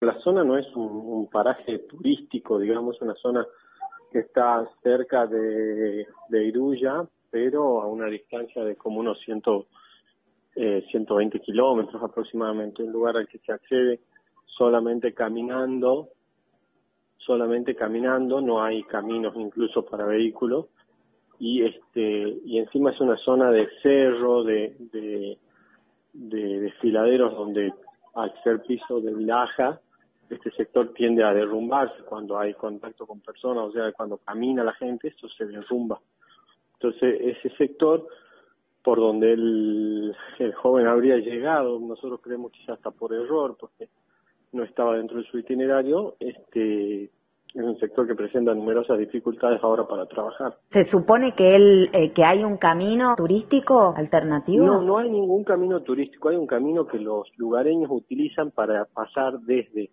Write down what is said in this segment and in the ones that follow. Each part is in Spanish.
La zona no es un paraje turístico, digamos, una zona que está cerca de Iruya, pero a una distancia de como unos 120 kilómetros aproximadamente, un lugar al que se accede solamente caminando, no hay caminos incluso para vehículos, y encima es una zona de cerro, de desfiladeros donde al ser piso de laja, este sector tiende a derrumbarse cuando hay contacto con personas, o sea, cuando camina la gente, esto se derrumba. Entonces, ese sector por donde el joven habría llegado, nosotros creemos que ya está por error, porque no estaba dentro de su itinerario, es un sector que presenta numerosas dificultades ahora para trabajar. ¿Se supone que que hay un camino turístico alternativo? No hay ningún camino turístico, hay un camino que los lugareños utilizan para pasar desde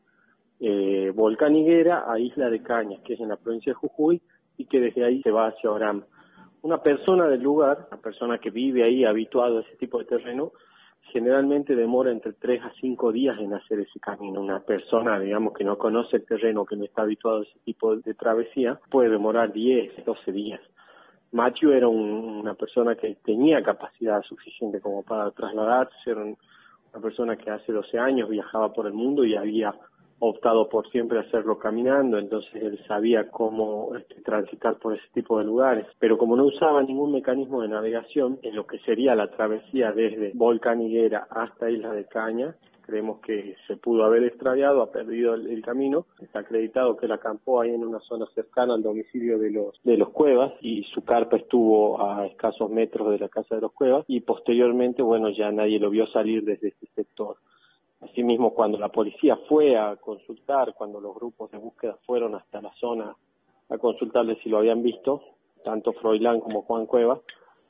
Volcán Higuera a Isla de Cañas, que es en la provincia de Jujuy, y que desde ahí se va hacia Orán. Una persona del lugar, una persona que vive ahí habituado a ese tipo de terreno, generalmente demora entre 3 a 5 días en hacer ese camino. Una persona, digamos, que no conoce el terreno, que no está habituado a ese tipo de travesía, puede demorar 10, 12 días. Machu era una persona que tenía capacidad suficiente como para trasladarse, era una persona que hace 12 años viajaba por el mundo y había optado por siempre hacerlo caminando, entonces él sabía cómo transitar por ese tipo de lugares, pero como no usaba ningún mecanismo de navegación en lo que sería la travesía desde Volcán Higuera hasta Isla de Cañas, creemos que se pudo haber extraviado, ha perdido el camino. Está acreditado que él acampó ahí en una zona cercana al domicilio de los Cuevas y su carpa estuvo a escasos metros de la casa de los Cuevas y posteriormente, bueno, ya nadie lo vio salir desde este sector. Asimismo, cuando la policía fue a consultar, cuando los grupos de búsqueda fueron hasta la zona a consultarle si lo habían visto, tanto Froilán como Juan Cuevas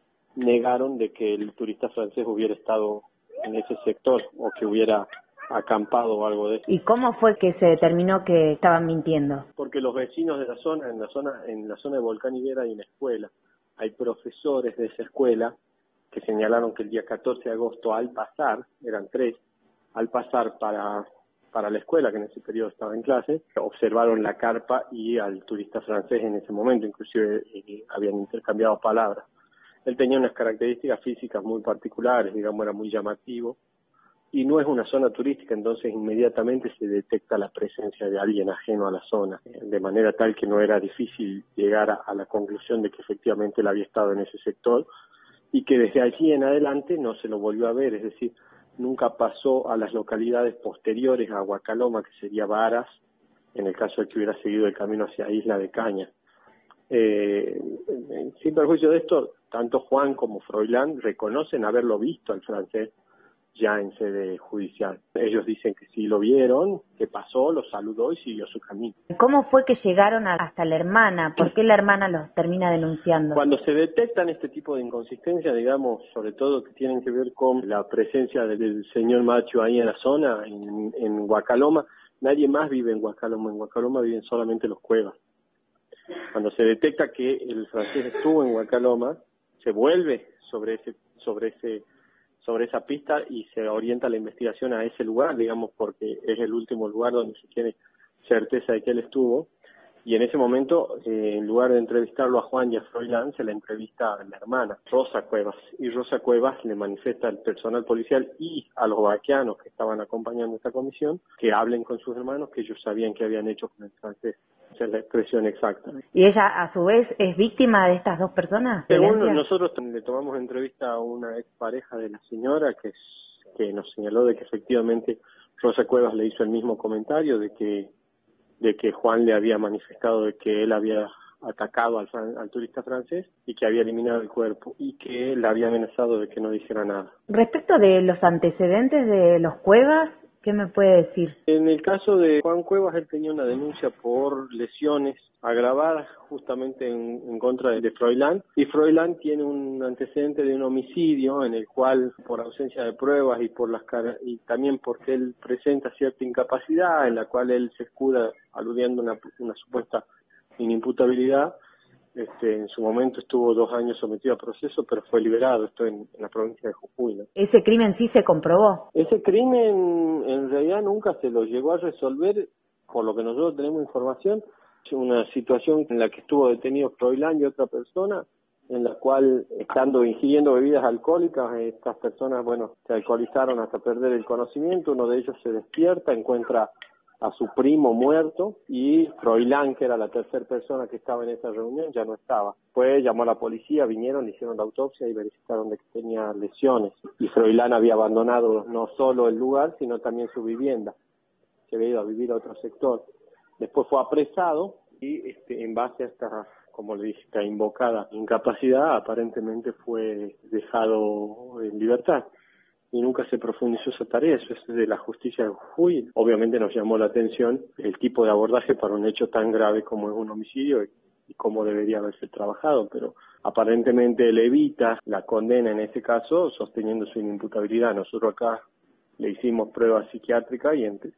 negaron de que el turista francés hubiera estado en ese sector o que hubiera acampado o algo de eso. ¿Y cómo fue que se determinó que estaban mintiendo? Porque los vecinos de la zona, en la zona de Volcán Higuera hay una escuela, hay profesores de esa escuela que señalaron que el día 14 de agosto al pasar, eran 3, al pasar para la escuela, que en ese periodo estaba en clase, observaron la carpa y al turista francés en ese momento, inclusive habían intercambiado palabras. Él tenía unas características físicas muy particulares, digamos, era muy llamativo, y no es una zona turística, entonces inmediatamente se detecta la presencia de alguien ajeno a la zona, de manera tal que no era difícil llegar a la conclusión de que efectivamente él había estado en ese sector, y que desde allí en adelante no se lo volvió a ver, es decir, nunca pasó a las localidades posteriores a Huacaloma, que sería Varas, en el caso de que hubiera seguido el camino hacia Isla de Cañas. Sin perjuicio de esto, tanto Juan como Froilán reconocen haberlo visto al francés ya en sede judicial. Ellos dicen que sí lo vieron, que pasó, lo saludó y siguió su camino. ¿Cómo fue que llegaron hasta la hermana? ¿Por qué la hermana los termina denunciando? Cuando se detectan este tipo de inconsistencias, digamos, sobre todo que tienen que ver con la presencia del señor Machu ahí en la zona, en Huacaloma, nadie más vive en Huacaloma viven solamente los Cuevas. Cuando se detecta que el francés estuvo en Huacaloma, se vuelve sobre esa pista y se orienta la investigación a ese lugar, digamos, porque es el último lugar donde se tiene certeza de que él estuvo. Y en ese momento, en lugar de entrevistarlo a Juan y a Froilán, se le entrevista a la hermana, Rosa Cuevas. Y Rosa Cuevas le manifiesta al personal policial y a los vaqueanos que estaban acompañando esta comisión que hablen con sus hermanos, que ellos sabían que habían hecho con el francés. Esa es la expresión exacta. ¿Y ella, a su vez, es víctima de estas dos personas? Según nosotros le tomamos entrevista a una expareja de la señora que nos señaló de que efectivamente Rosa Cuevas le hizo el mismo comentario de que Juan le había manifestado de que él había atacado al turista francés y que había eliminado el cuerpo y que él había amenazado de que no dijera nada. Respecto de los antecedentes de los Cuevas, ¿qué me puede decir? En el caso de Juan Cuevas, él tenía una denuncia por lesiones agravadas justamente en contra de Froilán, y Froilán tiene un antecedente de un homicidio en el cual, por ausencia de pruebas y también porque él presenta cierta incapacidad en la cual él se escuda aludiendo una supuesta inimputabilidad, En su momento estuvo 2 años sometido a proceso, pero fue liberado. Esto en la provincia de Jujuy, ¿no? ¿Ese crimen sí se comprobó? Ese crimen en realidad nunca se lo llegó a resolver, por lo que nosotros tenemos información. Es una situación en la que estuvo detenido Froilán y otra persona, en la cual, estando ingiriendo bebidas alcohólicas, estas personas, se alcoholizaron hasta perder el conocimiento. Uno de ellos se despierta, encuentra a su primo muerto, y Froilán, que era la tercera persona que estaba en esa reunión, ya no estaba. Pues llamó a la policía, vinieron, le hicieron la autopsia y verificaron de que tenía lesiones. Y Froilán había abandonado no solo el lugar, sino también su vivienda. Se había ido a vivir a otro sector. Después fue apresado y en base a esta, como le dije, esta invocada incapacidad, aparentemente fue dejado en libertad. Y nunca se profundizó esa tarea. Eso es de la justicia de Jujuy. Obviamente nos llamó la atención el tipo de abordaje para un hecho tan grave como es un homicidio y cómo debería haberse trabajado, pero aparentemente él evita la condena en ese caso, sosteniendo su inimputabilidad. Nosotros acá le hicimos pruebas psiquiátricas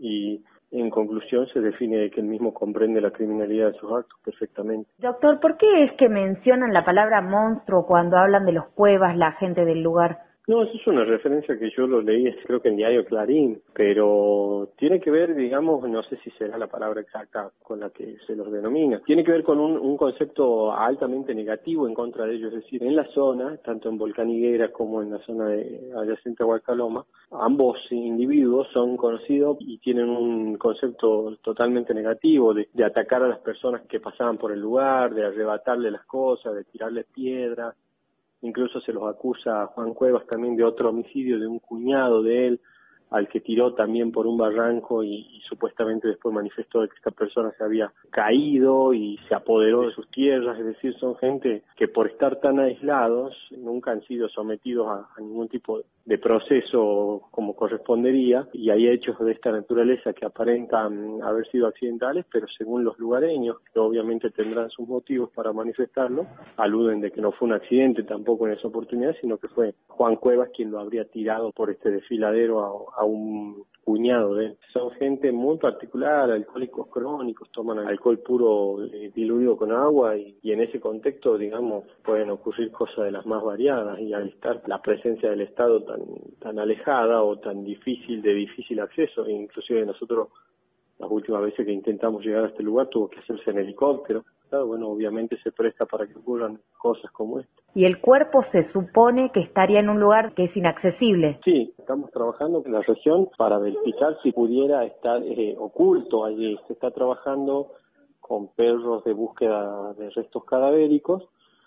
y en conclusión se define de que él mismo comprende la criminalidad de sus actos perfectamente. Doctor, ¿por qué es que mencionan la palabra monstruo cuando hablan de los Cuevas, la gente del lugar? No, eso es una referencia que yo lo leí, creo que en Diario Clarín, pero tiene que ver, digamos, no sé si será la palabra exacta con la que se los denomina, tiene que ver con un concepto altamente negativo en contra de ellos. Es decir, en la zona, tanto en Volcán Higuera como en la zona de adyacente a Huacaloma, ambos individuos son conocidos y tienen un concepto totalmente negativo de atacar a las personas que pasaban por el lugar, de arrebatarle las cosas, de tirarle piedras. Incluso se los acusa a Juan Cuevas también de otro homicidio de un cuñado de él, al que tiró también por un barranco y supuestamente después manifestó de que esta persona se había caído y se apoderó de sus tierras. Es decir, son gente que por estar tan aislados nunca han sido sometidos a ningún tipo de proceso como correspondería, y hay hechos de esta naturaleza que aparentan haber sido accidentales, pero según los lugareños, que obviamente tendrán sus motivos para manifestarlo, aluden de que no fue un accidente tampoco en esa oportunidad, sino que fue Juan Cuevas quien lo habría tirado por este desfiladero a un cuñado de él. Son gente muy particular, alcohólicos crónicos, toman alcohol puro diluido con agua y en ese contexto, digamos, pueden ocurrir cosas de las más variadas, y al estar la presencia del Estado tan alejada o tan de difícil acceso, inclusive nosotros las últimas veces que intentamos llegar a este lugar tuvo que hacerse en helicóptero. Claro, obviamente se presta para que ocurran cosas como esta. ¿Y el cuerpo se supone que estaría en un lugar que es inaccesible? Sí, estamos trabajando en la región para verificar si pudiera estar oculto allí. Se está trabajando con perros de búsqueda de restos cadavéricos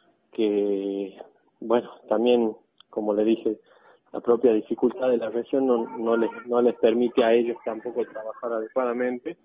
que, también, como le dije, la propia dificultad de la región no les permite a ellos tampoco trabajar adecuadamente,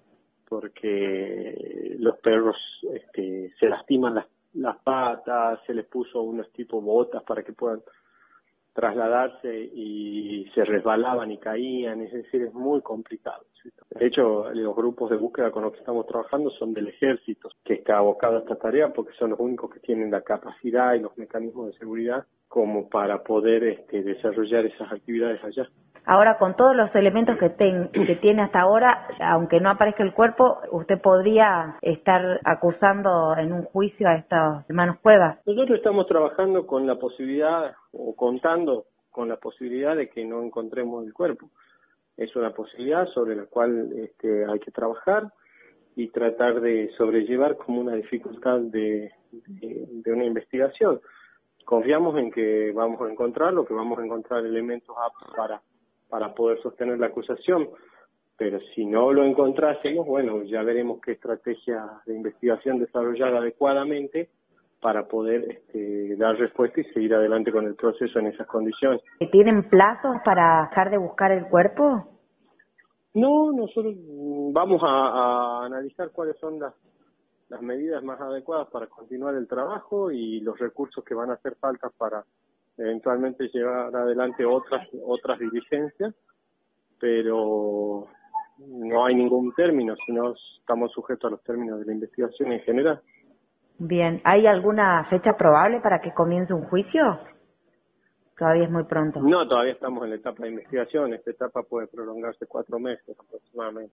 porque los perros se lastiman las patas, se les puso unos tipo botas para que puedan trasladarse y se resbalaban y caían. Es decir, es muy complicado. De hecho, los grupos de búsqueda con los que estamos trabajando son del ejército, que está abocado a esta tarea porque son los únicos que tienen la capacidad y los mecanismos de seguridad como para poder desarrollar esas actividades allá. Ahora, con todos los elementos que tiene hasta ahora, aunque no aparezca el cuerpo, ¿usted podría estar acusando en un juicio a estos hermanos Cuevas? Nosotros estamos trabajando con la posibilidad, o contando con la posibilidad de que no encontremos el cuerpo. Es una posibilidad sobre la cual hay que trabajar y tratar de sobrellevar como una dificultad de una investigación. Confiamos en que vamos a encontrarlo, que vamos a encontrar elementos aptos para poder sostener la acusación, pero si no lo encontrásemos, ya veremos qué estrategia de investigación desarrollar adecuadamente para poder dar respuesta y seguir adelante con el proceso en esas condiciones. ¿Tienen plazos para dejar de buscar el cuerpo? No, nosotros vamos a analizar cuáles son las medidas más adecuadas para continuar el trabajo y los recursos que van a hacer falta para eventualmente llevar adelante otras diligencias, pero no hay ningún término, sino estamos sujetos a los términos de la investigación en general. Bien, ¿hay alguna fecha probable para que comience un juicio? Todavía es muy pronto. No, todavía estamos en la etapa de investigación. Esta etapa puede prolongarse 4 meses aproximadamente.